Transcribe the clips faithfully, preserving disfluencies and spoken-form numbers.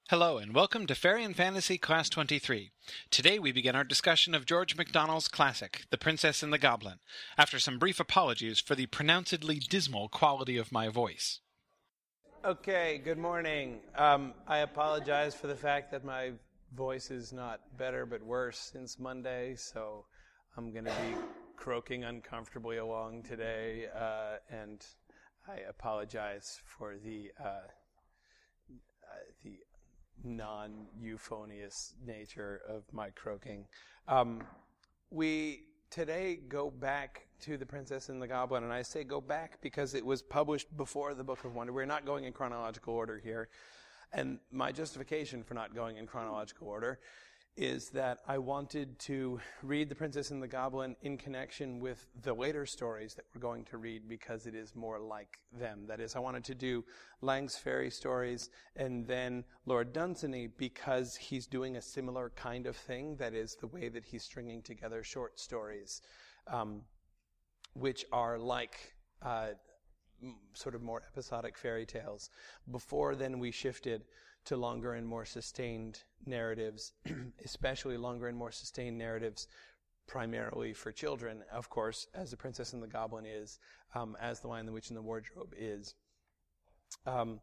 Hello and welcome to Fairy and Fantasy Class twenty-three. Today we begin our discussion of George MacDonald's classic, The Princess and the Goblin, after some brief apologies for the pronouncedly dismal quality of my voice. Okay, good morning. Um, I apologize for the fact that my voice is not better but worse since Monday, so I'm going to be croaking uncomfortably along today, uh, and I apologize for the uh, uh, the non-euphonious nature of my croaking. Um, we today go back to The Princess and the Goblin, and I say go back because it was published before the Book of Wonder. We're not going in chronological order here, and my justification for not going in chronological order is that I wanted to read The Princess and the Goblin in connection with the later stories that we're going to read because it is more like them. That is, I wanted to do Lang's fairy stories and then Lord Dunsany because he's doing a similar kind of thing. That is, the way that he's stringing together short stories, um, which are like uh, sort of more episodic fairy tales. Before then, we shifted to longer and more sustained narratives, especially longer and more sustained narratives primarily for children, of course, as The Princess and the Goblin is, um, as The Lion, the Witch, and the Wardrobe is, um,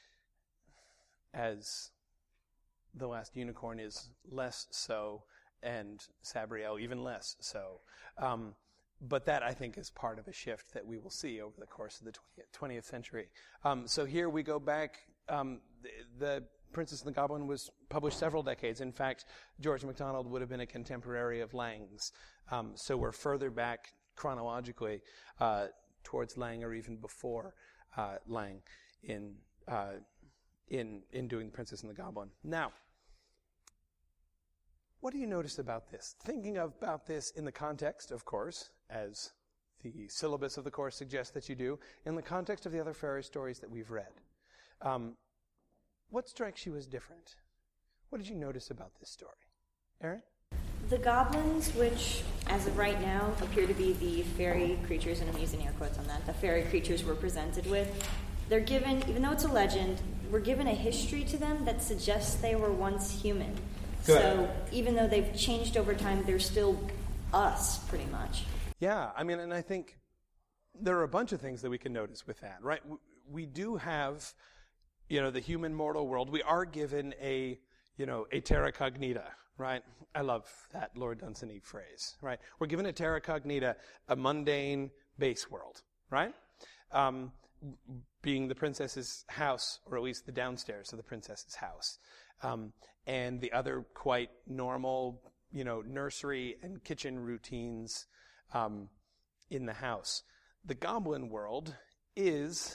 as The Last Unicorn is less so, and Sabriel even less so. Um, but that, I think, is part of a shift that we will see over the course of the twentieth century. Um, so here we go back. Um, the, the Princess and the Goblin was published several decades. In fact, George MacDonald would have been a contemporary of Lang's. Um, so we're further back chronologically uh, towards Lang, or even before uh, Lang, in uh, in in doing The Princess and the Goblin. Now, what do you notice about this? Thinking about this in the context, of course, as the syllabus of the course suggests that you do, in the context of the other fairy stories that we've read. Um, what strikes you as different? What did you notice about this story? Erin? The goblins, which, as of right now, appear to be the fairy creatures, and I'm using air quotes on that, the fairy creatures we're presented with, they're given, even though it's a legend, we're given a history to them that suggests they were once human. Good. So even though they've changed over time, they're still us, pretty much. Yeah, I mean, and I think there are a bunch of things that we can notice with that, right? We do have, you know, the human mortal world. We are given a, you know, a terra cognita, right? I love that Lord Dunsany phrase, right? We're given a terra cognita, a mundane base world, right? Um, being the princess's house, or at least the downstairs of the princess's house. Um, and the other quite normal, you know, nursery and kitchen routines um, in the house. The goblin world is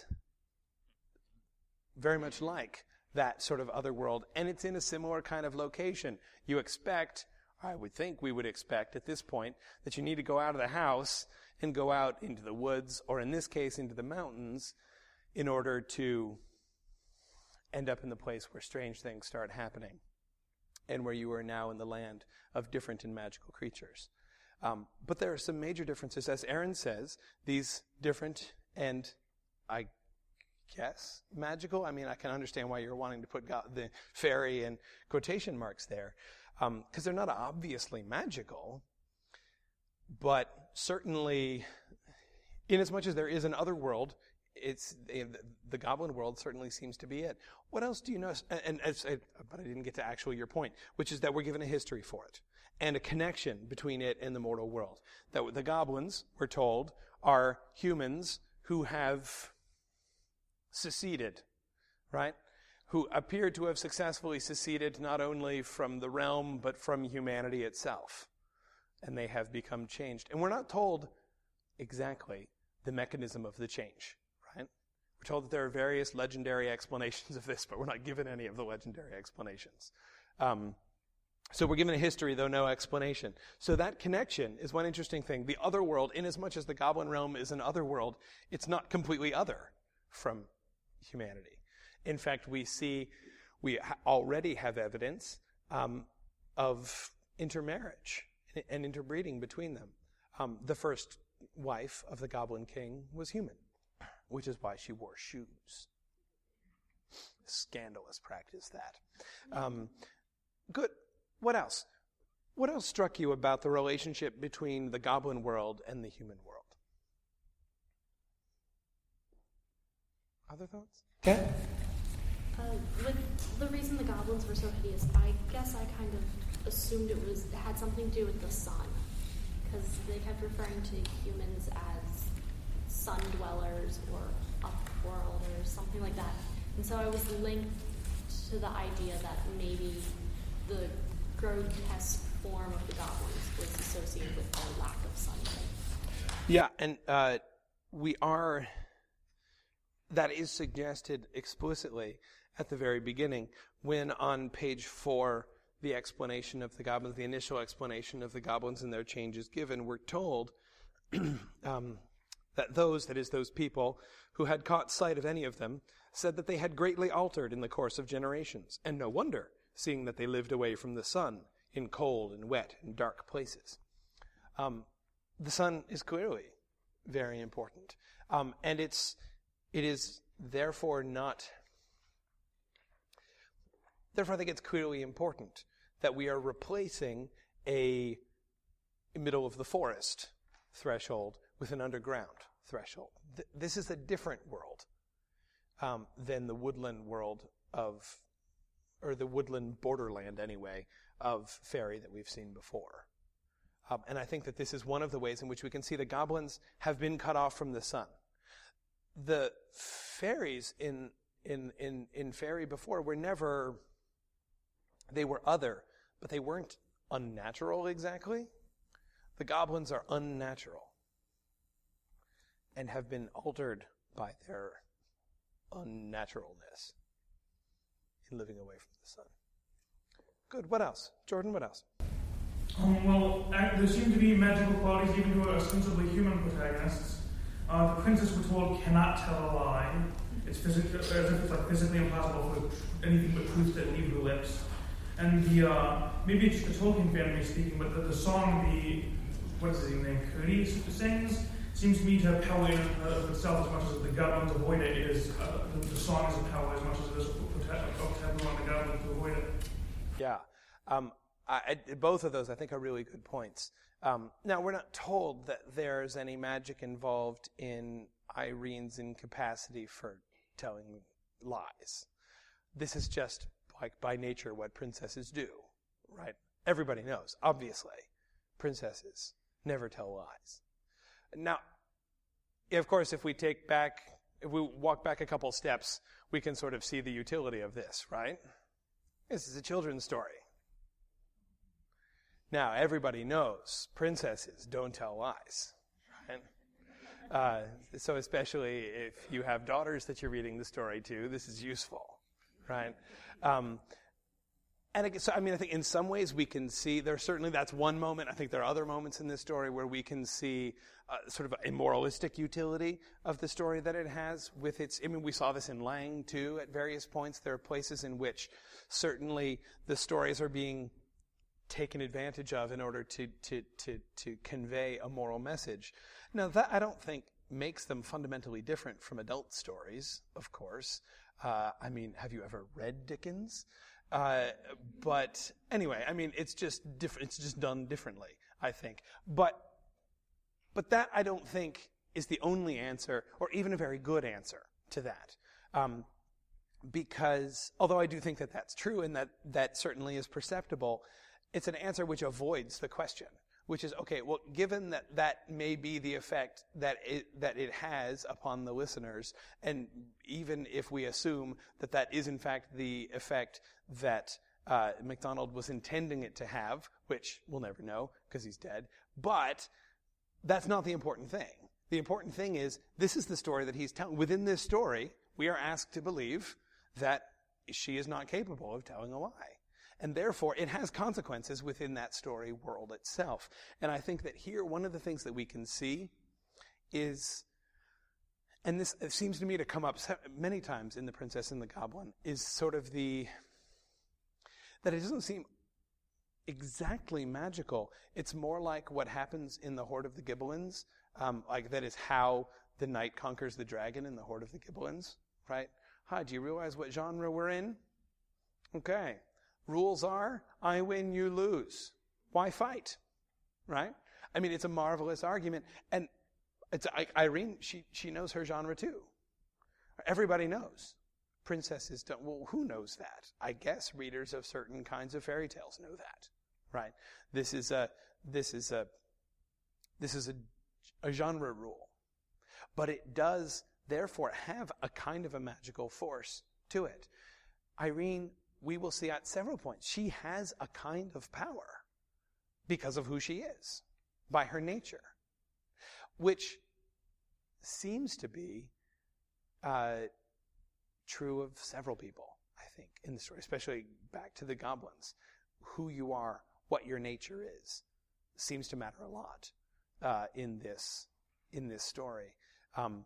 very much like that sort of other world, and it's in a similar kind of location. You expect, I would think we would expect at this point, that you need to go out of the house and go out into the woods, or in this case, into the mountains, in order to end up in the place where strange things start happening, and where you are now in the land of different and magical creatures. Um, but there are some major differences. As Erin says, these different and, I guess, magical. I mean, I can understand why you're wanting to put God, the fairy in quotation marks there, because um, they're not obviously magical, but certainly, in as much as there is an other world, it's the, the goblin world certainly seems to be it. What else do you know? And, and as, but I didn't get to actually your point, which is that we're given a history for it and a connection between it and the mortal world. That the goblins, we're told, are humans who have seceded, right? Who appear to have successfully seceded not only from the realm, but from humanity itself. And they have become changed. And we're not told exactly the mechanism of the change, right? We're told that there are various legendary explanations of this, but we're not given any of the legendary explanations. Um, so we're given a history, though no explanation. So that connection is one interesting thing. The other world, in as much as the goblin realm is an other world, it's not completely other from humanity. In fact, we see, we ha- already have evidence um, of intermarriage and interbreeding between them. Um, the first wife of the Goblin King was human, which is why she wore shoes. scandalous practice, that. Um, good. What else? What else struck you about the relationship between the goblin world and the human world? Other thoughts? Okay. Uh, with the reason the goblins were so hideous, I guess I kind of assumed it was it had something to do with the sun, because they kept referring to humans as sun dwellers or upworld or something like that. And so I was linked to the idea that maybe the grotesque form of the goblins was associated with their lack of sunlight. Yeah, and uh, we are, that is suggested explicitly at the very beginning when on page four, the explanation of the goblins, the initial explanation of the goblins and their changes given, we're told um, that those, that is those people who had caught sight of any of them, said that they had greatly altered in the course of generations, and no wonder, seeing that they lived away from the sun in cold and wet and dark places. Um, the sun is clearly very important, um, and it's it is therefore not. Therefore, I think it's clearly important that we are replacing a middle of the forest threshold with an underground threshold. Th- this is a different world um, than the woodland world of, or the woodland borderland anyway, of fairy that we've seen before. Um, and I think that this is one of the ways in which we can see the goblins have been cut off from the sun. The fairies in in in, in fairy before were never, they were other, but they weren't unnatural exactly. The goblins are unnatural and have been altered by their unnaturalness in living away from the sun. Good. What else? Jordan, what else? Um, well, uh, there seem to be magical qualities even to ostensibly human protagonists. Uh, the princess, we're told, cannot tell a lie. It's physically, as if it's like physically impossible for anything but truth to leave her lips. And the, uh, maybe it's just the Tolkien family speaking, but the, the song, the, what is his name, Cody sings, seems to me to have power in uh, itself as much as the goblins avoid it. It is, uh, the, the song is a power as much as it is a taboo on the goblins to avoid it. Yeah. Um, I, I, both of those, I think, are really good points. Um, now, we're not told that there's any magic involved in Irene's incapacity for telling lies. This is just, like, by nature what princesses do, right? Everybody knows, obviously, princesses never tell lies. Now, of course, if we take back, if we walk back a couple steps, we can sort of see the utility of this, right? This is a children's story. Now, everybody knows princesses don't tell lies, right? Uh, so especially if you have daughters that you're reading the story to, this is useful, right? Um, and it, so, I mean, I think in some ways we can see, there's certainly, that's one moment. I think there are other moments in this story where we can see uh, sort of a moralistic utility of the story that it has with its, I mean, we saw this in Lang, too, at various points. There are places in which certainly the stories are being taken advantage of in order to, to, to, to convey a moral message. Now, that I don't think makes them fundamentally different from adult stories, of course. Uh, I mean, have you ever read Dickens? Uh, but anyway, I mean, it's just different. It's just done differently, I think. But, but that I don't think is the only answer, or even a very good answer to that. Um, because, although I do think that that's true and that that certainly is perceptible, it's an answer which avoids the question, which is, okay, well, given that that may be the effect that it, that it has upon the listeners, and even if we assume that that is in fact the effect that uh, MacDonald was intending it to have, which we'll never know because he's dead, but that's not the important thing. The important thing is, this is the story that he's telling. Within this story, we are asked to believe that she is not capable of telling a lie. And therefore, it has consequences within that story world itself. And I think that here, one of the things that we can see is, and this it seems to me to come up many times in The Princess and the Goblin, is sort of the, that it doesn't seem exactly magical. It's more like what happens in the Hoard of the Gibelins. Um, like that is how the knight conquers the dragon in the Hoard of the Gibelins, right? Hi, do you realize what genre we're in? Okay. Rules are, I win, you lose. Why fight? Right? I mean, it's a marvelous argument. And it's I, Irene, she, she knows her genre too. Everybody knows. Princesses don't. Well, who knows that? I guess readers of certain kinds of fairy tales know that. Right? This is a, this is a, this is a, a genre rule. But it does, therefore, have a kind of a magical force to it. Irene, we will see at several points, she has a kind of power because of who she is, by her nature, which seems to be uh, true of several people, I think, in the story, especially back to the goblins. Who you are, what your nature is, seems to matter a lot uh, in this in this story. Um,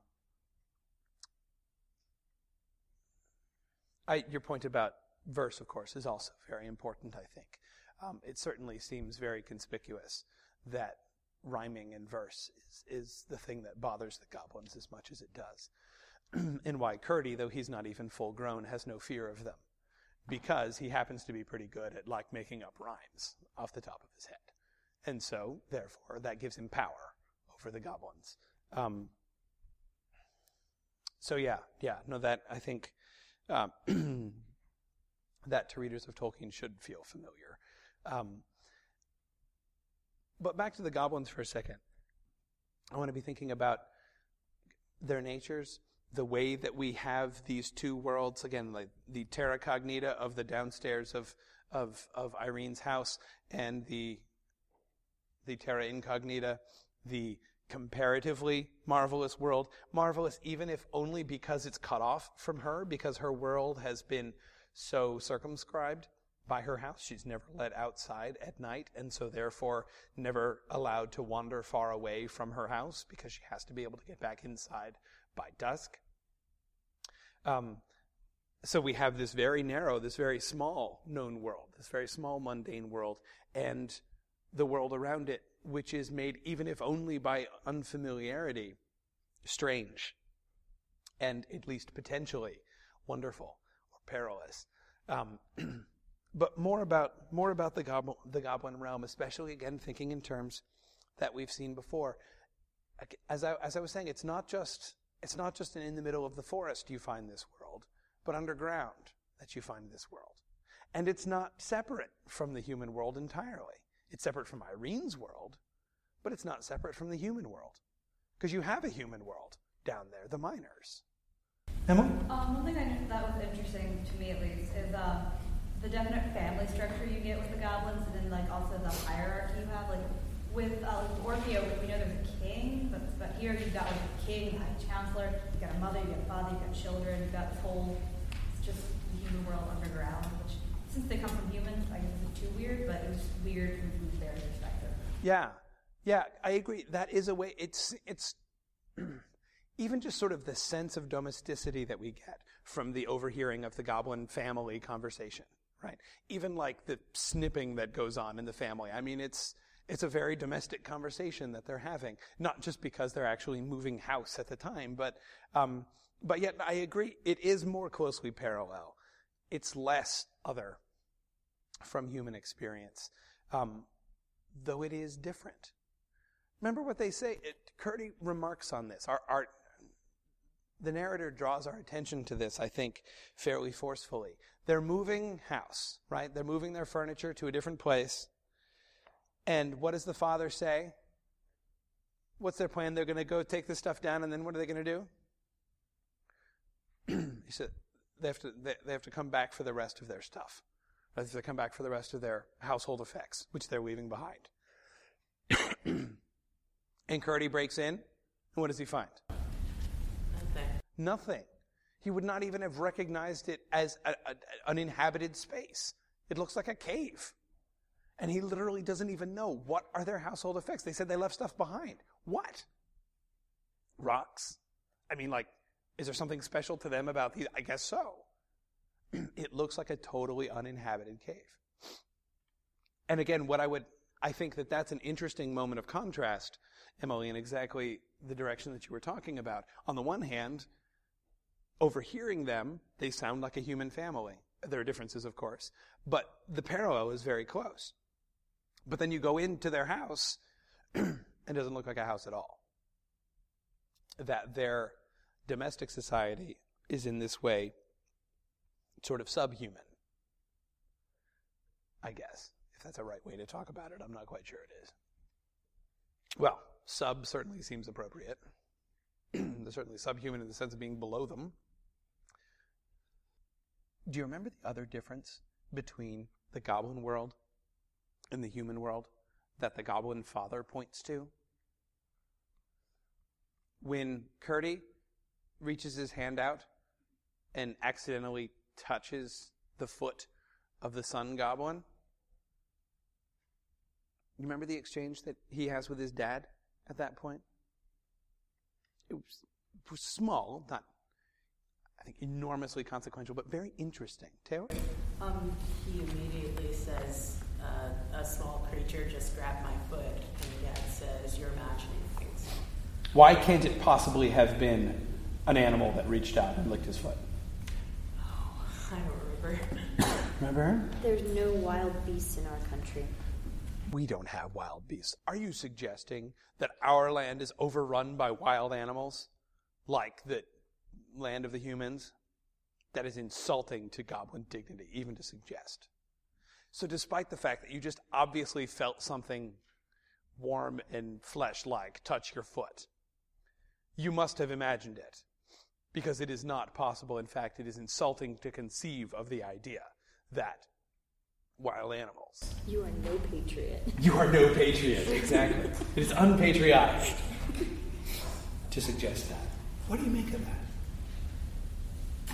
I, your point about verse, of course, is also very important, I think. Um, it certainly seems very conspicuous that rhyming in verse is, is the thing that bothers the goblins as much as it does. And why Curdie, though he's not even full grown, has no fear of them. Because he happens to be pretty good at like making up rhymes off the top of his head. And so, therefore, that gives him power over the goblins. Um, so yeah, yeah, no, that, I think, um, that to readers of Tolkien should feel familiar. Um, but back to the goblins for a second. I want to be thinking about their natures, the way that we have these two worlds, again, like the terra cognita of the downstairs of of, of Irene's house and the the terra incognita, the comparatively marvelous world. Marvelous even if only because it's cut off from her, because her world has been so circumscribed by her house. She's never let outside at night, and so therefore never allowed to wander far away from her house because she has to be able to get back inside by dusk. Um, so we have this very narrow, this very small known world, this very small mundane world, and the world around it, which is made, even if only by unfamiliarity, strange, and at least potentially wonderful or perilous. Um, but more about more about the goblin, the goblin realm, especially again thinking in terms that we've seen before. As I as I was saying, it's not just it's not just in the middle of the forest you find this world, but underground that you find this world, and it's not separate from the human world entirely. It's separate from Irene's world, but it's not separate from the human world, because you have a human world down there, the miners. Emily? Um, one thing I thought was interesting to me, at least, is uh, the definite family structure you get with the goblins, and then like also the hierarchy you have. Like with uh, Orpheus, we know there's a king, but, but here you've got like a king, a high chancellor, you've got a mother, you've got a father, you've got children, you've got this whole, it's just the human world underground, which since they come from humans, I guess isn't too weird, but it was weird from their perspective. Yeah, yeah, I agree. That is a way. It's it's even just sort of the sense of domesticity that we get from the overhearing of the goblin family conversation, right? Even like the snipping that goes on in the family. I mean, it's it's a very domestic conversation that they're having, not just because they're actually moving house at the time, but um, but yet I agree. It is more closely parallel. It's less other from human experience, um, though it is different. Remember what they say. It, Curdie remarks on this. Our, our, the narrator draws our attention to this, I think, fairly forcefully. They're moving house, right? They're moving their furniture to a different place. And what does the father say? What's their plan? They're going to go take this stuff down, and then what are they going to do? He said, They have to they, they have to come back for the rest of their stuff. They have to come back for the rest of their household effects, which they're leaving behind. And Curdie breaks in, and what does he find? Nothing. Nothing. He would not even have recognized it as a, a, an inhabited space. It looks like a cave. And he literally doesn't even know what are their household effects. They said they left stuff behind. What? Rocks? I mean, like, is there something special to them about these? I guess so. It looks like a totally uninhabited cave. And again, what I would, I think that that's an interesting moment of contrast, Emily, in exactly the direction that you were talking about. On the one hand, overhearing them, they sound like a human family. There are differences, of course, but the parallel is very close. But then you go into their house, and it doesn't look like a house at all. That their domestic society is in this way sort of subhuman, I guess, if that's a right way to talk about it. I'm not quite sure it is. Well, sub certainly seems appropriate. They're certainly subhuman in the sense of being below them. Do you remember the other difference between the goblin world and the human world that the goblin father points to? When Curdy reaches his hand out and accidentally touches the foot of the sun goblin, you remember the exchange that he has with his dad at that point? It was, it was small, not, I think, enormously consequential, but very interesting. Taylor? Um, he immediately says, uh, a small creature just grabbed my foot, and Dad says, you're imagining things. Why can't it possibly have been an animal that reached out and licked his foot? Oh, I don't remember. Remember? There's no wild beasts in our country. We don't have wild beasts. Are you suggesting that our land is overrun by wild animals, like the land of the humans? That is insulting to goblin dignity, even to suggest. So despite the fact that you just obviously felt something warm and flesh-like touch your foot, you must have imagined it, because it is not possible. In fact, it is insulting to conceive of the idea that wild animals. You are no patriot. You are no patriot, exactly. It is unpatriotic to suggest that. What do you make of that?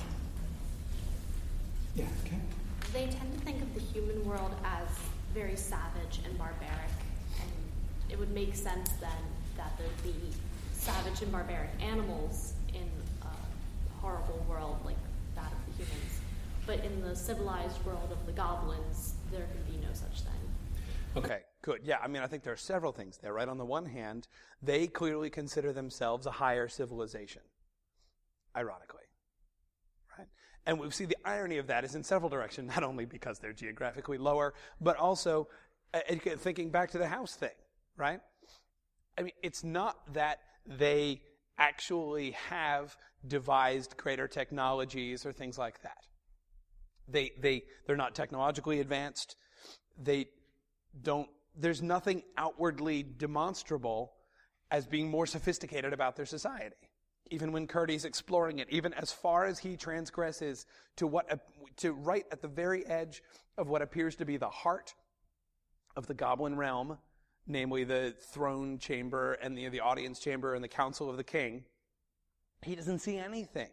Yeah, okay. They tend to think of the human world as very savage and barbaric, and it would make sense then that there'd be savage and barbaric animals in a horrible world like that of the humans. But in the civilized world of the goblins, there can be no such thing. Okay, good. Yeah, I mean, I think there are several things there, right? On the one hand, they clearly consider themselves a higher civilization, ironically, right? And we see the irony of that is in several directions, not only because they're geographically lower, but also uh, thinking back to the house thing, right? I mean, it's not that they actually have devised greater technologies or things like that. They, they, they're not technologically advanced. They don't, there's nothing outwardly demonstrable as being more sophisticated about their society. Even when Curdy's exploring it, even as far as he transgresses to what, to right at the very edge of what appears to be the heart of the goblin realm, namely the throne chamber and the, the audience chamber and the council of the king, he doesn't see anything.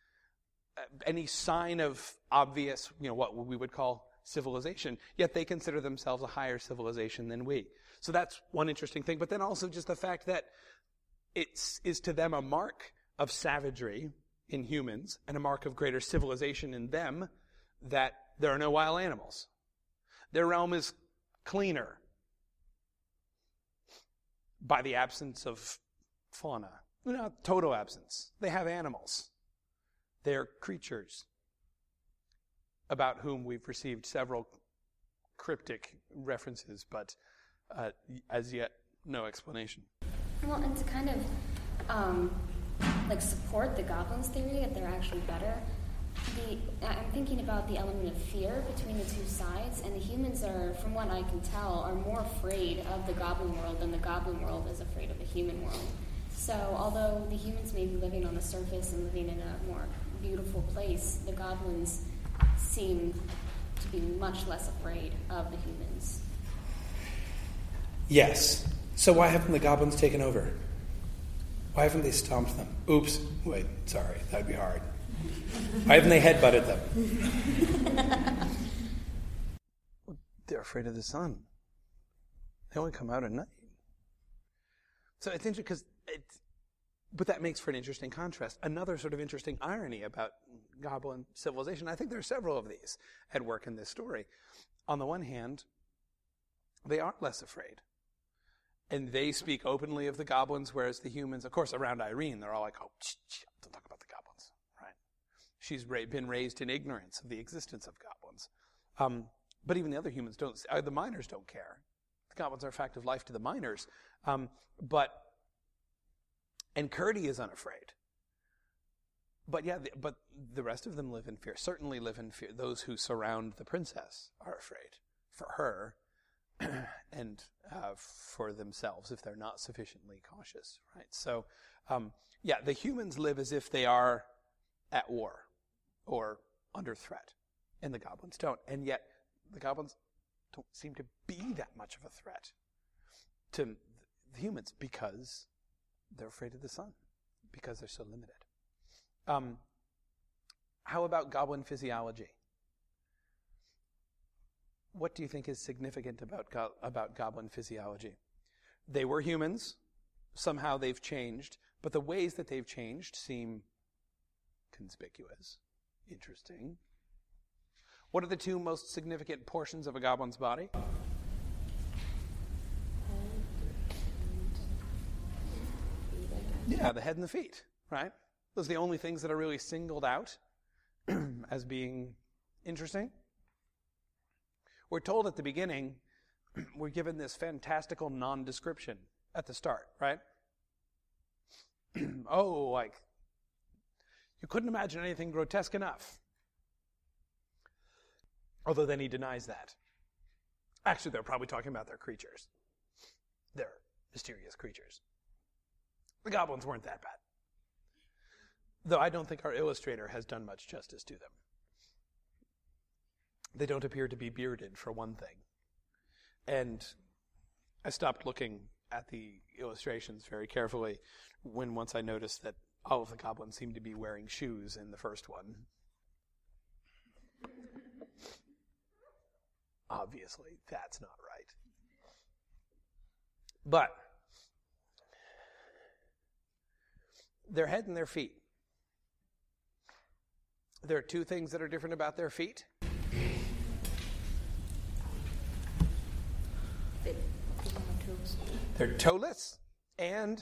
Any sign of obvious, you know, what we would call civilization, yet they consider themselves a higher civilization than we. So that's one interesting thing. But then also just the fact that it is to them a mark of savagery in humans and a mark of greater civilization in them that there are no wild animals. Their realm is cleaner by the absence of fauna. Not total absence. They have animals. They're creatures about whom we've received several cryptic references, but uh, as yet, no explanation. Well, and to kind of um, like support the goblins theory that they're actually better, the I'm thinking about the element of fear between the two sides, and the humans are, from what I can tell, are more afraid of the goblin world than the goblin world is afraid of the human world. So although the humans may be living on the surface and living in a more beautiful place, the goblins seem to be much less afraid of the humans. Yes. So why haven't the goblins taken over? Why haven't they stomped them? Oops. Wait, sorry. That'd be hard. Why haven't they headbutted them? They're afraid of the sun. They only come out at night. So it's interesting because it's, but that makes for an interesting contrast. Another sort of interesting irony about goblin civilization. I think there are several of these at work in this story. On the one hand, they are less afraid. And they speak openly of the goblins, whereas the humans, of course, around Irene, they're all like, oh, shh, shh, don't talk about the goblins, right? She's ra- been raised in ignorance of the existence of goblins. Um, but even the other humans don't, uh, the miners don't care. The goblins are a fact of life to the miners. Um, but, and Curdy is unafraid. But yeah, the, but the rest of them live in fear, certainly live in fear. Those who surround the princess are afraid for her and uh, for themselves if they're not sufficiently cautious, right? So, um, yeah, the humans live as if they are at war or under threat, and the goblins don't. And yet, the goblins don't seem to be that much of a threat to the humans because they're afraid of the sun, because they're so limited. Um, how about goblin physiology? What do you think is significant about go- about goblin physiology? They were humans. Somehow they've changed, but the ways that they've changed seem conspicuous, interesting. What are the two most significant portions of a goblin's body? Yeah, the head and the feet, right? Those are the only things that are really singled out as being interesting. We're told at the beginning, we're given this fantastical non-description at the start, right? Oh, like, you couldn't imagine anything grotesque enough. Although then he denies that. Actually, they're probably talking about their creatures. They're mysterious creatures. The goblins weren't that bad. Though I don't think our illustrator has done much justice to them. They don't appear to be bearded, for one thing. And I stopped looking at the illustrations very carefully when once I noticed that all of the goblins seemed to be wearing shoes in the first one. Obviously, that's not right. But their head and their feet. There are two things that are different about their feet. They're toeless and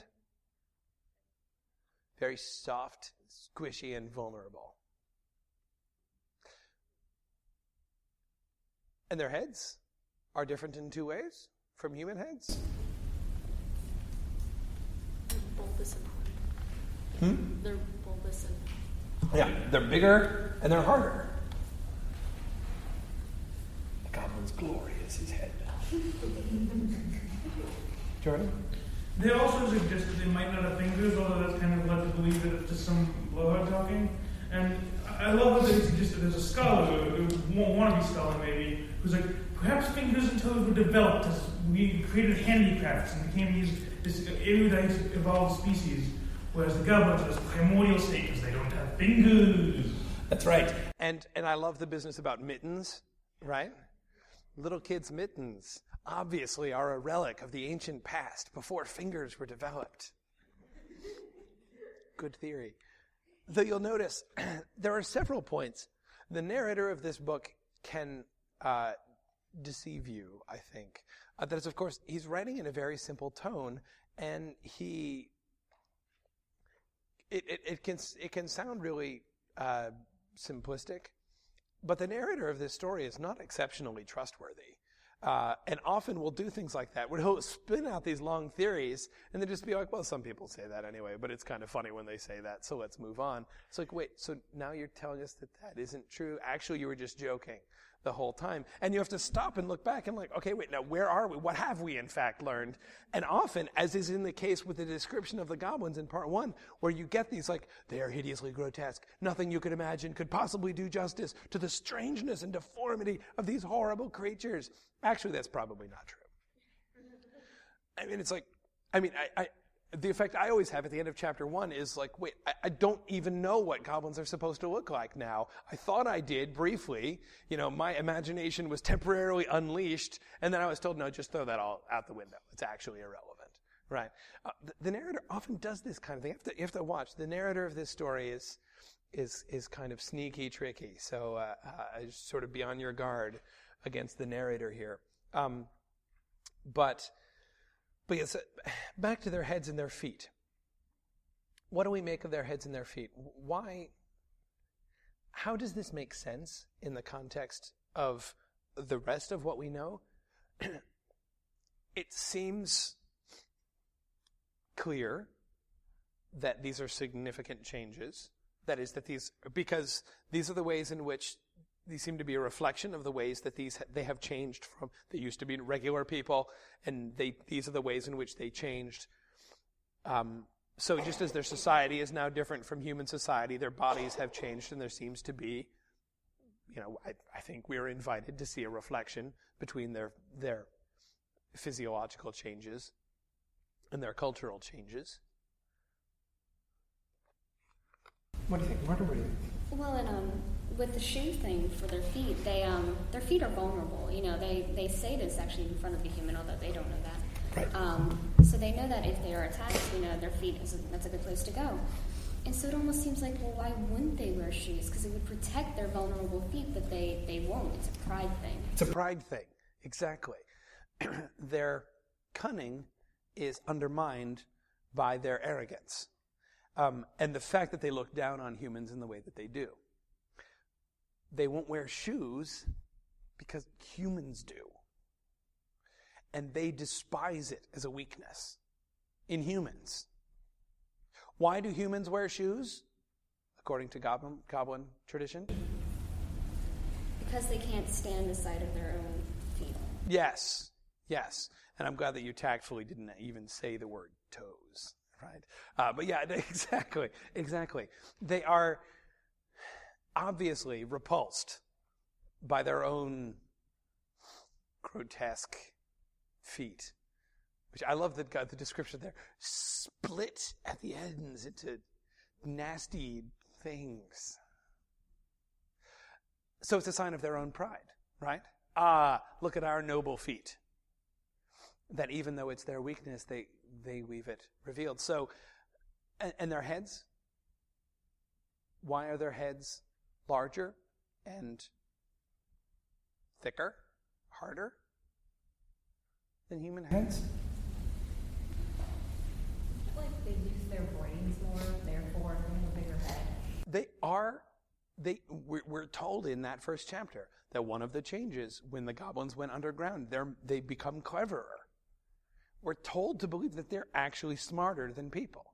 very soft, squishy, and vulnerable. And their heads are different in two ways from human heads. They're bulbous and hard. Hmm? They're bulbous and Yeah, they're bigger and they're harder. The goblin's glory is his head. Jordan? They also suggest that they might not have fingers, although that's kind of led to believe that it's just some blowhard talking. And I love that they suggest that there's a scholar, a wannabe scholar maybe, who's like, perhaps fingers and toes were developed as we created handicrafts and became these this erudite evolved species, whereas the goblins are this primordial state because they don't have fingers. That's right. And and I love the business about mittens, right? Little kids' mittens obviously are a relic of the ancient past before fingers were developed. Good theory. Though you'll notice, there are several points. The narrator of this book can uh, deceive you, I think. Uh, that is, of course, he's writing in a very simple tone, and he it it, it can it can sound really uh, simplistic, but the narrator of this story is not exceptionally trustworthy. Uh, and often will do things like that, where he'll spin out these long theories, and then just be like, well, some people say that anyway, but it's kind of funny when they say that, so let's move on. It's like, wait, so now you're telling us that that isn't true? Actually, you were just joking the whole time. And you have to stop and look back and like, okay, wait, now where are we? What have we in fact learned? And often, as is in the case with the description of the goblins in part one, where you get these like, they are hideously grotesque. Nothing you could imagine could possibly do justice to the strangeness and deformity of these horrible creatures. Actually, that's probably not true. I mean, it's like, I mean, I, I, the effect I always have at the end of chapter one is like, wait, I, I don't even know what goblins are supposed to look like now. I thought I did briefly. You know, my imagination was temporarily unleashed, and then I was told, no, just throw that all out the window. It's actually irrelevant, right? Uh, the, the narrator often does this kind of thing. You have to, you have to watch. The narrator of this story is is is kind of sneaky, tricky. So uh, uh, sort of be on your guard against the narrator here. Um, but, but yes, back to their heads and their feet. What do we make of their heads and their feet? Why, how does this make sense in the context of the rest of what we know? It seems clear that these are significant changes. That is, that these, because these are the ways in which these seem to be a reflection of the ways that these they have changed from, they used to be regular people, and they these are the ways in which they changed. Um, so just as their society is now different from human society, their bodies have changed, and there seems to be, you know, I, I think we are invited to see a reflection between their their physiological changes and their cultural changes. What do you think, Marta? What do you think? Well, and um, with the shoe thing for their feet, they um, their feet are vulnerable. You know, they, they say this actually in front of the human, although they don't know that. Right. Um, so they know that if they are attacked, you know, their feet is a, that's a good place to go. And so it almost seems like, well, why wouldn't they wear shoes? Because it would protect their vulnerable feet, but they, they won't. It's a pride thing. It's a pride thing, exactly. Their cunning is undermined by their arrogance. Um, and the fact that they look down on humans in the way that they do. They won't wear shoes because humans do. And they despise it as a weakness in humans. Why do humans wear shoes? According to goblin, goblin tradition? Because they can't stand the sight of their own feet. Yes, yes. And I'm glad that you tactfully didn't even say the word toes. Right. Uh, but yeah, exactly, exactly. They are obviously repulsed by their own grotesque feet, which I love that God, the description there, split at the ends into nasty things. So it's a sign of their own pride, right? Ah, look at our noble feet. That even though it's their weakness, they, they leave it revealed. So, and, and their heads? Why are their heads larger and thicker, harder than human heads? Like they use their brains more, therefore they have a bigger head. They are, they, we're, we're told in that first chapter that one of the changes when the goblins went underground, they're, they become cleverer. We're told to believe that they're actually smarter than people.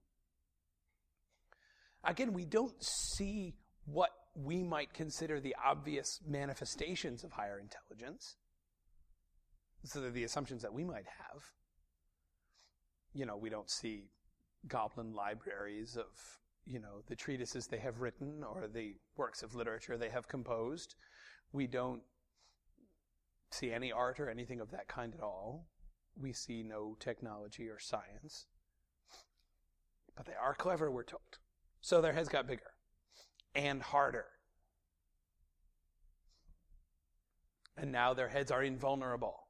Again, we don't see what we might consider the obvious manifestations of higher intelligence. So they're the assumptions that we might have. You know, we don't see goblin libraries of, you know, the treatises they have written or the works of literature they have composed. We don't see any art or anything of that kind at all. We see no technology or science. But they are clever, we're told. So their heads got bigger and harder. And now their heads are invulnerable.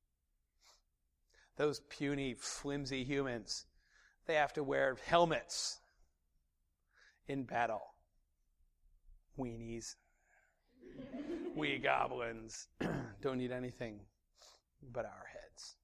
Those puny, flimsy humans, they have to wear helmets in battle. Weenies. We goblins don't need anything but our heads.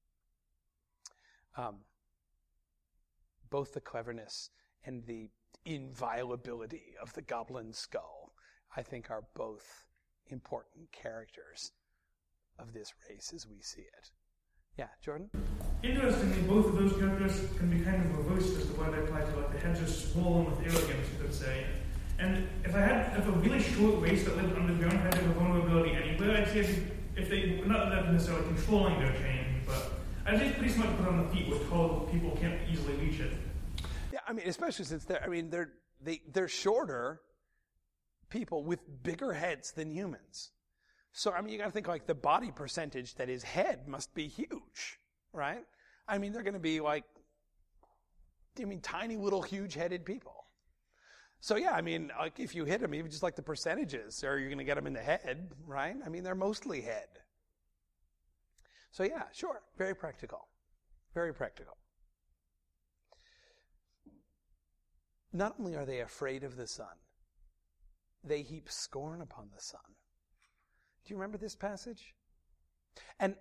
Um, both the cleverness and the inviolability of the goblin skull, I think, are both important characters of this race as we see it. Yeah, Jordan? Interestingly, both of those characters can be kind of reversed as to why they apply to, like, the heads are swollen with arrogance, you could say. And if I had, if a really short race that lived underground had a vulnerability anywhere, I'd say if, if they, not that necessarily controlling their change, but I'd say it's pretty smart to put on the feet where tall people can't easily reach it. Yeah, I mean, especially since they're, I mean, they're, they, they're shorter people with bigger heads than humans. So, I mean, you got to think like the body percentage that is head must be huge, right? I mean, they're going to be like, I mean, tiny little huge-headed people. So, yeah, I mean, like if you hit them, even just like the percentages, are you going to get them in the head, right? I mean, they're mostly head. So, yeah, sure, very practical. Very practical. Not only are they afraid of the sun, they heap scorn upon the sun. Do you remember this passage? And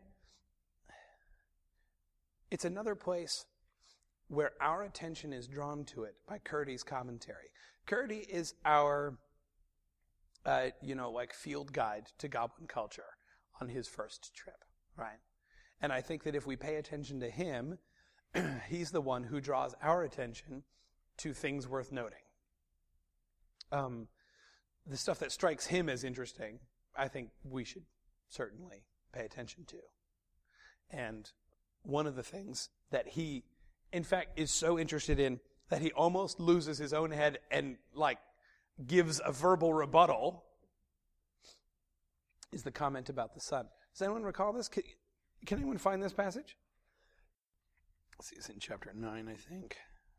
it's another place where our attention is drawn to it by Curdy's commentary. Curdy is our uh, you know, like field guide to goblin culture on his first trip, right? And I think that if we pay attention to him, he's the one who draws our attention to things worth noting. Um, the stuff that strikes him as interesting, I think we should certainly pay attention to. And one of the things that he, in fact, is so interested in that he almost loses his own head and, like, gives a verbal rebuttal is the comment about the sun. Does anyone recall this? Can, can anyone find this passage? Let's see, it's in chapter nine, I think.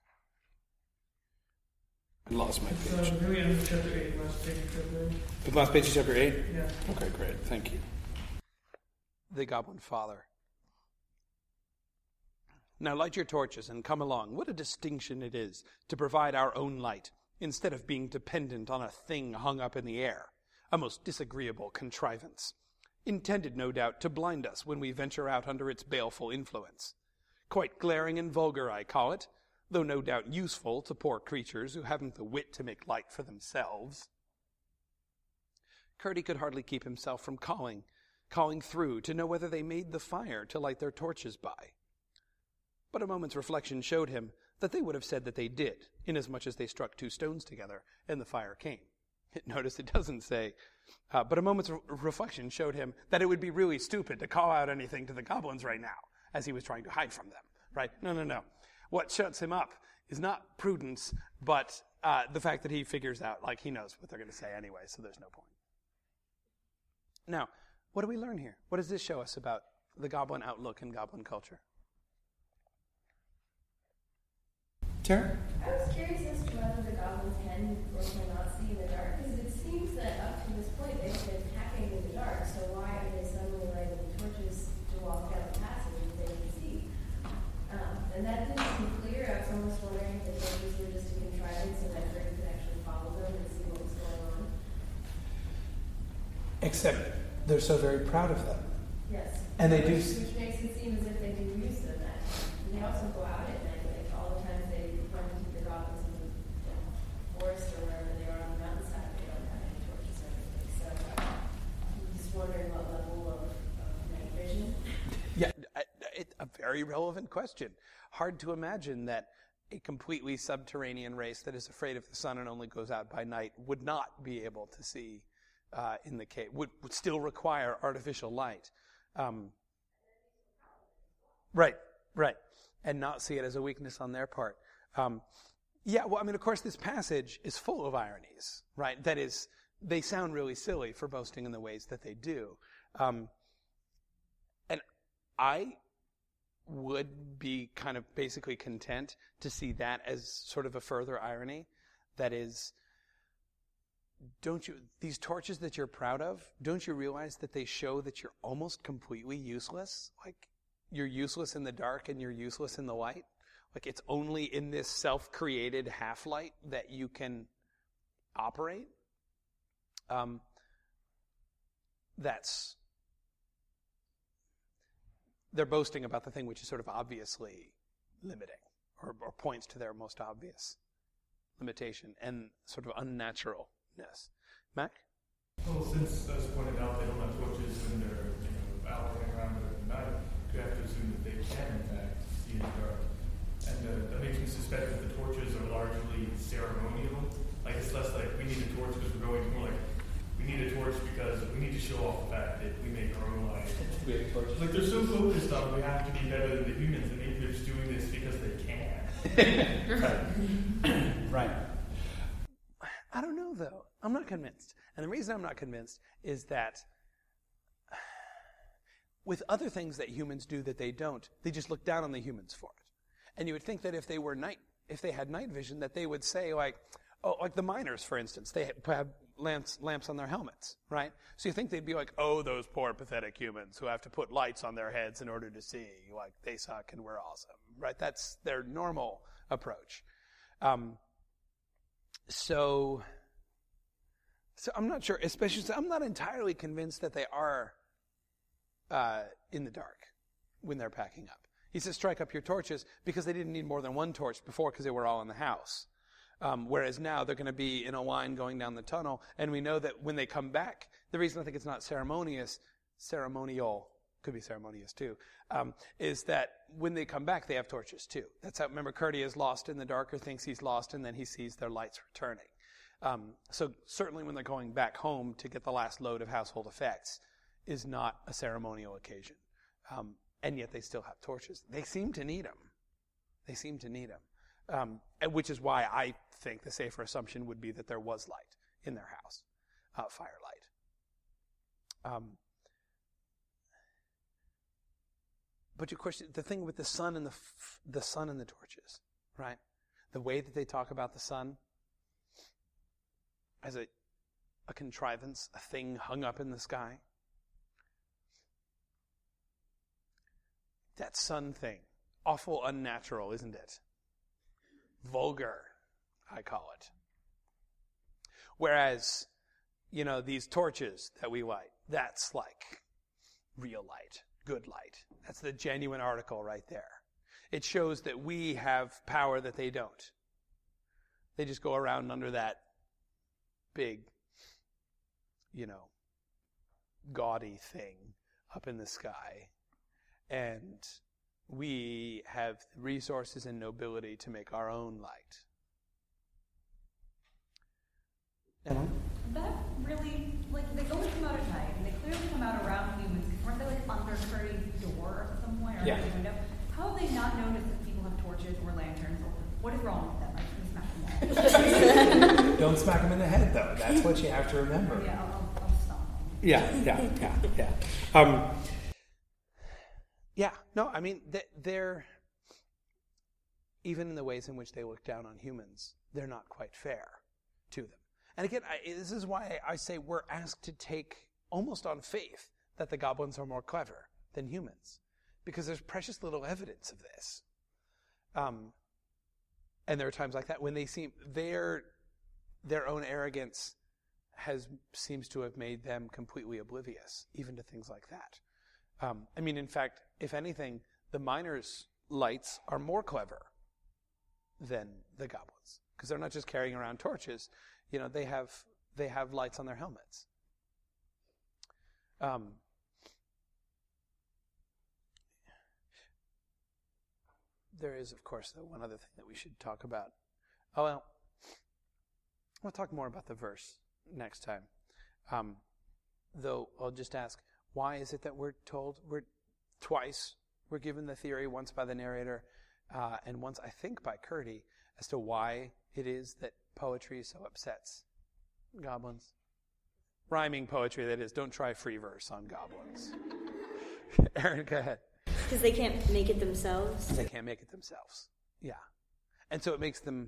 I lost my page. It's uh, really end of chapter eight, last page of chapter eight. The last page of chapter eight? Yeah. Okay, great. Thank you. The Goblin Father. Now light your torches and come along. What a distinction it is to provide our own light, instead of being dependent on a thing hung up in the air. A most disagreeable contrivance. Intended, no doubt, to blind us when we venture out under its baleful influence. Quite glaring and vulgar, I call it, though no doubt useful to poor creatures who haven't the wit to make light for themselves. Curdy could hardly keep himself from calling, calling through to know whether they made the fire to light their torches by. But a moment's reflection showed him that they would have said that they did, inasmuch as they struck two stones together, and the fire came. Notice it doesn't say, uh, but a moment's re- reflection showed him that it would be really stupid to call out anything to the goblins right now, as he was trying to hide from them, right? No, no, no. What shuts him up is not prudence, but uh, the fact that he figures out, like, he knows what they're going to say anyway, so there's no point. Now, what do we learn here? What does this show us about the goblin outlook and goblin culture? Tara? I was curious as to whether the goblins can or cannot see in the dark, because it seems that up to this point they've been hacking in the dark, so why are they suddenly lighting torches to walk down the passage if they can see? Um, and that didn't seem clear. I was almost wondering if the torches were just a contrivance so that Freddy could actually follow them and see what was going on. Except they're so very proud of them. Yes. And they do. Which, which makes it seem as if they do use them. That they also go out at night, like all the times they run to keep the goblins in the you know, forest or wherever they are on the mountainside. They don't have any torches or anything. So I'm just wondering what level of, of night vision. Yeah, it, a very relevant question. Hard to imagine that a completely subterranean race that is afraid of the sun and only goes out by night would not be able to see uh, in the cave, would, would still require artificial light. Um, right, right. And not see it as a weakness on their part. Um, yeah, well, I mean, of course, this passage is full of ironies, right? That is, they sound really silly for boasting in the ways that they do. Um, and I would be kind of basically content to see that as sort of a further irony. That is, don't you, these torches that you're proud of, don't you realize that they show that you're almost completely useless? Like, you're useless in the dark and you're useless in the light? Like, it's only in this self-created half-light that you can operate? Um, that's, they're boasting about the thing which is sort of obviously limiting, or, or points to their most obvious limitation and sort of unnaturalness. Mac? Well, since, as pointed out, they don't have torches when they're you know, out running around at night, you have to assume that they can, in fact, see in the dark. And uh, that makes me suspect that the torches are largely ceremonial. Like, it's less like, we need a torch because we're going, it's more like, we need a torch because we need to show off the fact that we make our own light. We have torches. Like, they're so focused on we have to be better than the humans, and maybe they're just doing this because they can. Right. Right. I don't know, though. I'm not convinced. And the reason I'm not convinced is that with other things that humans do that they don't, they just look down on the humans for it. And you would think that if they were night, if they had night vision, that they would say, like, oh, like the miners, for instance, they have lamps, lamps on their helmets, right? So you think they'd be like, oh, those poor, pathetic humans who have to put lights on their heads in order to see, like, they suck and we're awesome, right? That's their normal approach. Um, so, so I'm not sure, especially, I'm not entirely convinced that they are uh, in the dark when they're packing up. He says, strike up your torches, because they didn't need more than one torch before because they were all in the house. Um, whereas now they're going to be in a line going down the tunnel, and we know that when they come back, the reason I think it's not ceremonious, ceremonial, could be ceremonious too, um, is that when they come back, they have torches too. That's how, remember, Curdy is lost in the dark, or thinks he's lost, and then he sees their lights returning. Um, so certainly when they're going back home to get the last load of household effects is not a ceremonial occasion. Um, and yet they still have torches. They seem to need them. They seem to need them. Um, and which is why I think the safer assumption would be that there was light in their house, uh, firelight. Um, but of course, the thing with the sun and the f- the sun and the torches, right? The way that they talk about the sun as a a contrivance, a thing hung up in the sky. That sun thing, awful unnatural, isn't it? Vulgar, I call it. Whereas, you know, these torches that we light, that's like real light, good light. That's the genuine article right there. It shows that we have power that they don't. They just go around under that big, you know, gaudy thing up in the sky. And we have the resources and nobility to make our own light. Emma? That really, like, they only come out at night, and they clearly come out around humans. Weren't they, like, under Curdy's door or some point, or yeah. under the window? How have they not noticed that people have torches or lanterns? Or what is wrong with them? Like, can smack them in the Don't smack them in the head, though. That's what you have to remember. Yeah, I'll, I'll, I'll stop. Yeah, yeah, yeah, yeah. Um, Yeah, no, I mean, they're, even in the ways in which they look down on humans, they're not quite fair to them. And again, I, this is why I say we're asked to take almost on faith that the goblins are more clever than humans, because there's precious little evidence of this. Um, and there are times like that when they seem, their, their own arrogance has seems to have made them completely oblivious, even to things like that. Um, I mean, in fact, if anything, the miners' lights are more clever than the goblins, because they're not just carrying around torches. You know, they have they have lights on their helmets. Um, there is, of course, though, one other thing that we should talk about. Oh well, we'll talk more about the verse next time. Um, though I'll just ask. Why is it that we're told, we're twice, we're given the theory, once by the narrator, uh, and once, I think, by Curdy, as to why it is that poetry so upsets goblins? Rhyming poetry, that is. Don't try free verse on goblins. Aaron, go ahead. Because they can't make it themselves? They can't make it themselves, yeah. And so it makes them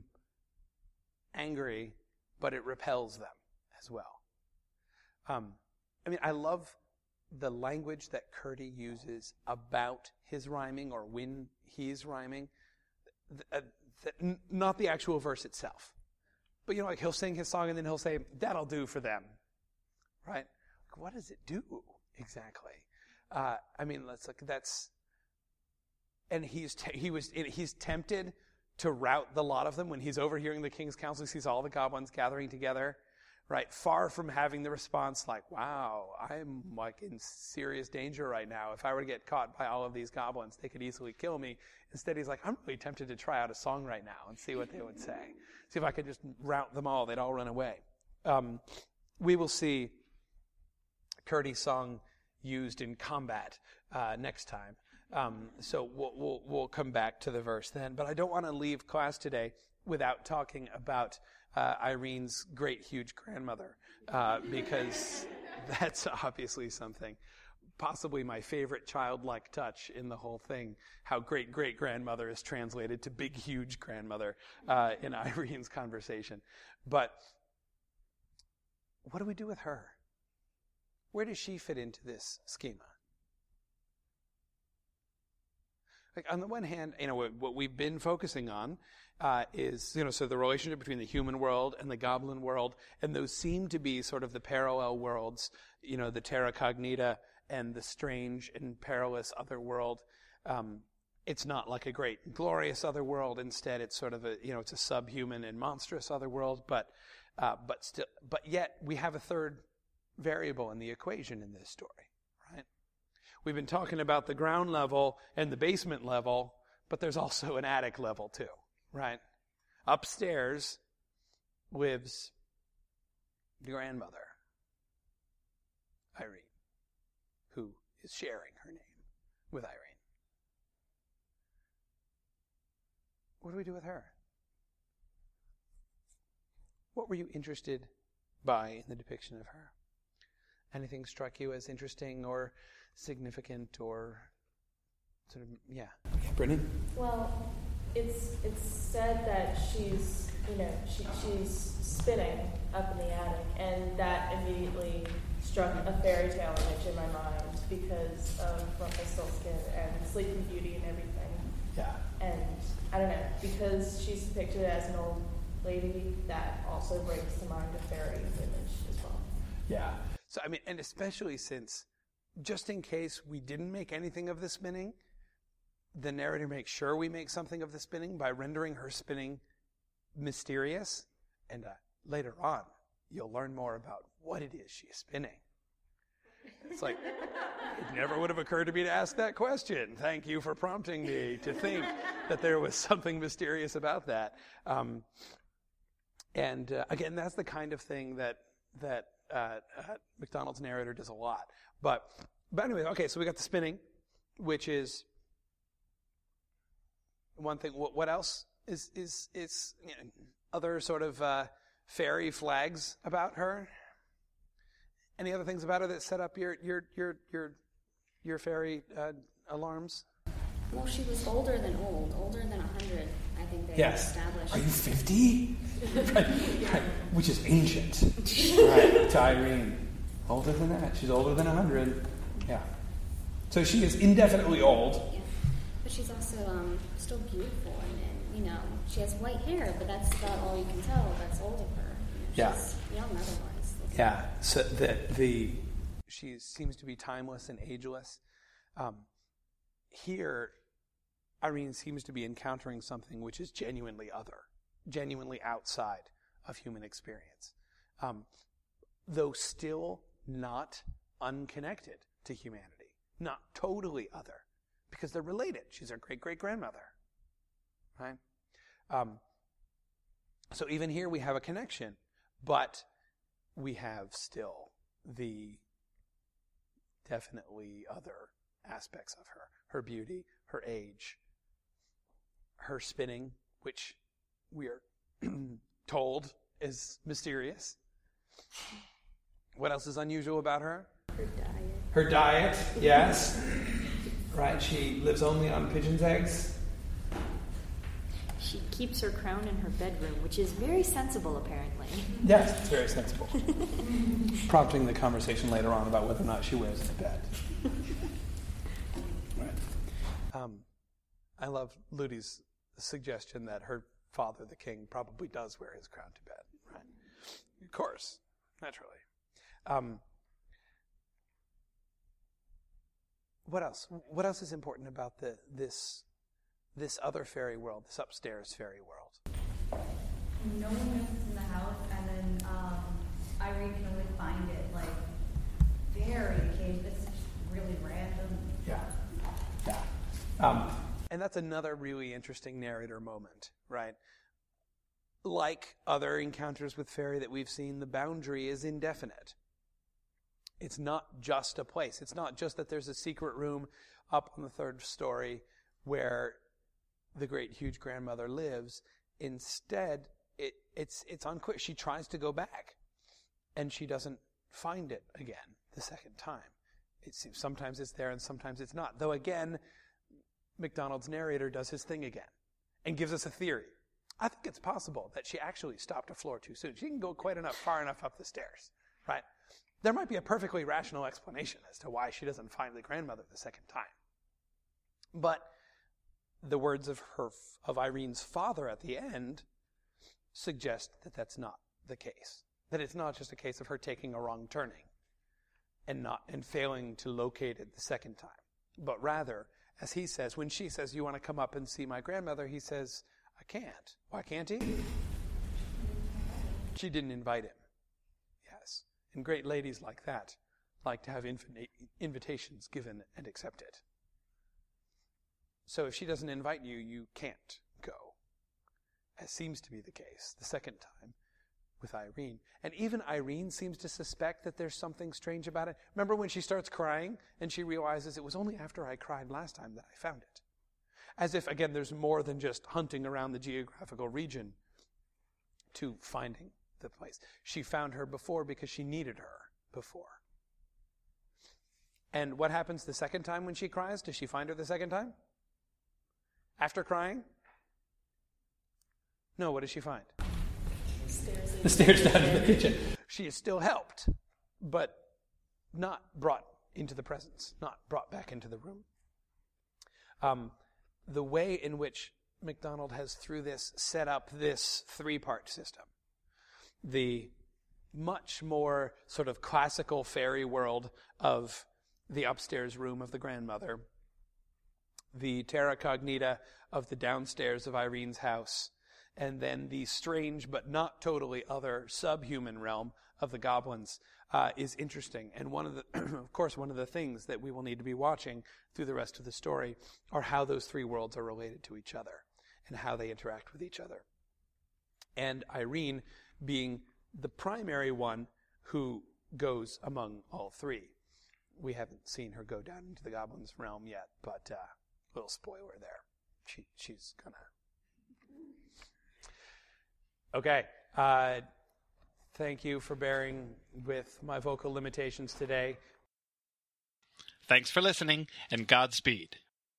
angry, but it repels them as well. Um, I mean, I love the language that Curdy uses about his rhyming or when he's rhyming, th- uh, th- n- not the actual verse itself. But, you know, like he'll sing his song and then he'll say, that'll do for them. Right? Like, what does it do exactly? Uh, I mean, let's look, that's, and he's, te- he was, he's tempted to rout the lot of them when he's overhearing the king's council, he sees all the goblins gathering together. Right, far from having the response like, wow, I'm like in serious danger right now. If I were to get caught by all of these goblins, they could easily kill me. Instead, he's like, I'm really tempted to try out a song right now and see what they would say. See if I could just rout them all. They'd all run away. Um, we will see Curdy's song used in combat uh, next time. Um, so we'll, we'll, we'll come back to the verse then. But I don't want to leave class today without talking about Uh, Irene's great, huge grandmother, uh, because that's obviously something, possibly my favorite childlike touch in the whole thing, how great, great grandmother is translated to big, huge grandmother uh, in Irene's conversation. But what do we do with her? Where does she fit into this schema? Like, on the one hand, you know, what, what we've been focusing on uh, is, you know, so the relationship between the human world and the goblin world, and those seem to be sort of the parallel worlds, you know, the terra cognita and the strange and perilous other world. Um, it's not like a great glorious other world. Instead, it's sort of a, you know, it's a subhuman and monstrous other world, but, uh, but still, but yet we have a third variable in the equation in this story, right? We've been talking about the ground level and the basement level, but there's also an attic level too, right? Upstairs lives the grandmother, Irene, who is sharing her name with Irene. What do we do with her? What were you interested by in the depiction of her? Anything struck you as interesting or significant or sort of, yeah. Brittany? Well, it's it's said that she's, you know, she, she's spinning up in the attic, and that immediately struck a fairy tale image in my mind because of Rumpelstiltskin and Sleeping Beauty and everything. Yeah. And I don't know, because she's depicted as an old lady, that also brings to mind a fairy image as well. Yeah. So, I mean, and especially since, just in case we didn't make anything of the spinning, the narrator makes sure we make something of the spinning by rendering her spinning mysterious. And uh, later on, you'll learn more about what it is she's spinning. It's like, it never would have occurred to me to ask that question. Thank you for prompting me to think that there was something mysterious about that. Um, and uh, again, that's the kind of thing that that uh, uh, MacDonald's narrator does a lot. But but anyway, okay, so we got the spinning, which is one thing. What, what else is is is you know, other sort of uh, fairy flags about her? Any other things about her that set up your your your your your fairy uh, alarms? Well, she was older than old, older than a hundred. I think they Yes. established. Are you fifty? right, right, which is ancient, right? To Irene, older than that. She's older than a hundred. Yeah. So she is indefinitely old. Yeah, but she's also um, still beautiful, and, and you know she has white hair, but that's about all you can tell. That's old of her. You know, Yeah. she's young otherwise. Yeah, so that the she seems to be timeless and ageless. Um, here, Irene seems to be encountering something which is genuinely other, genuinely outside of human experience, um, though still not unconnected to humanity, not totally other, because they're related. She's her great-great-grandmother, right? Um, so even here we have a connection, but we have still the definitely other aspects of her. Her beauty, her age, her spinning, which we are told is mysterious. What else is unusual about her? Her diet. Her diet, yes. Right, she lives only on pigeon's eggs. She keeps her crown in her bedroom, which is very sensible, apparently. Yes, it's very sensible. Prompting the conversation later on about whether or not she wears it to bed. Right. Um, I love Ludi's suggestion that her father, the king, probably does wear his crown to bed. Right? Of course, naturally. Um, what else? What else is important about the this this other fairy world, this upstairs fairy world? No one knows it's in the house, and then um, Irene can only find it like very occasionally. It's just really random. Yeah. Yeah. Um, And that's another really interesting narrator moment, right? Like other encounters with fairy that we've seen, the boundary is indefinite. It's not just a place. It's not just that there's a secret room up on the third story where the great huge grandmother lives. Instead, it, it's it's unclear. She tries to go back, and she doesn't find it again the second time. It seems sometimes it's there and sometimes it's not. Though again, MacDonald's narrator does his thing again and gives us a theory. I think it's possible that she actually stopped a floor too soon. She can go quite enough, far enough up the stairs, right? There might be a perfectly rational explanation as to why she doesn't find the grandmother the second time. But the words of her, of Irene's father at the end suggest that that's not the case. That it's not just a case of her taking a wrong turning and not and failing to locate it the second time, but rather as he says, when she says, you want to come up and see my grandmother, he says, I can't. Why can't he? She didn't invite him. Yes. And great ladies like that like to have infinite invitations given and accepted. So if she doesn't invite you, you can't go. As seems to be the case the second time with Irene. And even Irene seems to suspect that there's something strange about it. Remember when she starts crying and she realizes it was only after I cried last time that I found it. As if, again, there's more than just hunting around the geographical region to finding the place. She found her before because she needed her before. And what happens the second time when she cries? Does she find her the second time? After crying? No, what does she find? Stairs The stairs down to the kitchen. She is still helped, but not brought into the presence, not brought back into the room. Um, the way in which MacDonald has, through this, set up this three-part system, the much more sort of classical fairy world of the upstairs room of the grandmother, the terra cognita of the downstairs of Irene's house, and then the strange but not totally other subhuman realm of the goblins uh, is interesting. And one of the, of course, one of the things that we will need to be watching through the rest of the story are how those three worlds are related to each other and how they interact with each other. And Irene being the primary one who goes among all three. We haven't seen her go down into the goblins' realm yet, but uh, little spoiler there. She, she's gonna. Okay. Uh, thank you for bearing with my vocal limitations today. Thanks for listening, and Godspeed.